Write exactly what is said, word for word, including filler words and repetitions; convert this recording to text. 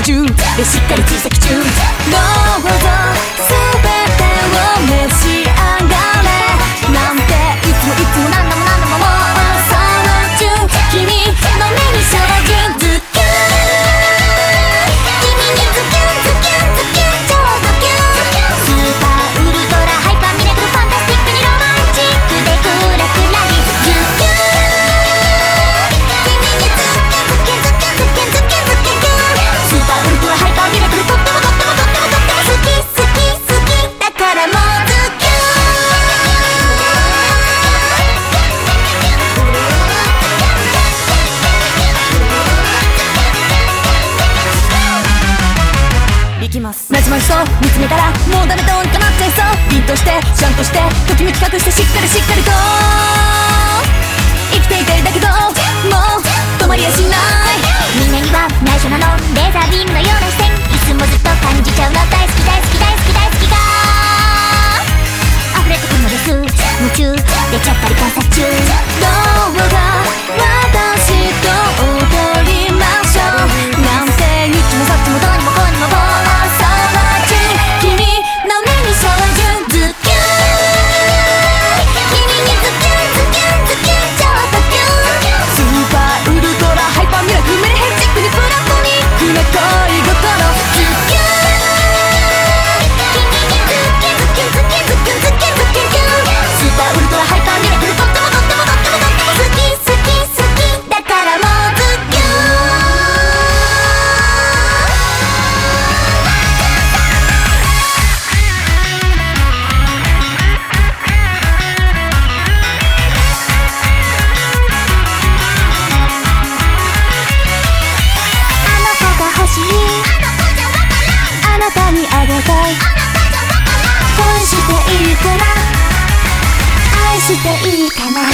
中でしっかり小さき中どうぞ全てを召し上がれなんていつもいつも何度も何度ももうその中君の目に照準ズキュン君にズキュンズキュンズキュン超ドキュンスーパーウルトラハイパーミラクルファンタスティックにロマンチックでクラクラにズキュン君にズキュンズキュンズキュンズキュンズキュンズキュンスーパーウルトラハイパーミラクルとってもとってもとってもとっても好き好き好きだからもうズキュンいきますマジマジそう見つめたらもうダメどうにかなっちゃいそう凛としてちゃんとしてときめき隠してしっかりしっかりと生きていたいだけどもう止まりやしないみんなには内緒なのレーザービームのような視線いつもずっと感じちゃうの大好き大好き大好き大好きが溢れてくるのです夢中出ちゃったり観察中どうか私と踊りましょうなんて言っちもさっちもどうにもこうにもボラその中君の目に照準ズキュン君にズキュンズキュンズキュン超ドキュンスーパーウルトラハイパーミラクルメリヘンチックにプラトニックな恋心ズキュン君にズキュンズキュンズキュンズキュンズキュンズキュンズキュンスーパーウルトラハイパーミラクルとってもとってもとってもとっても好き好き好きだからもうズキュンあの子が欲しいあなたにあげたい恋していいかな愛していいかな